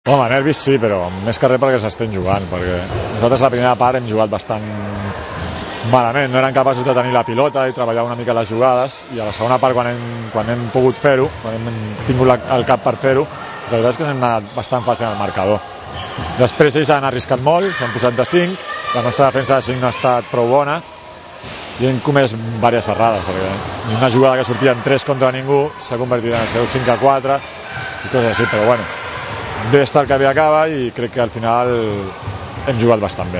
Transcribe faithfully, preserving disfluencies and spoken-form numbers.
Home, nervis sí, però més que res perquè s'estem jugant, perquè nosaltres a la primera part hem jugat bastant malament, no eren capaços de tenir la pilota i treballar una mica les jugades, i a la segona part, quan hem, quan hem pogut fer-ho, quan hem tingut la, el cap per fer-ho, la veritat és que hem anat bastant fàcil al marcador. Després ells han arriscat molt, s'han posat de cinc, la nostra defensa de cinc no ha estat prou bona, i hem comès diverses errades, perquè una jugada que sortia en tres contra ningú s'ha convertit en el seu cinc a quatre i coses així, però bueno, bé està el que bé acaba i crec que al final hem jugat bastant bé.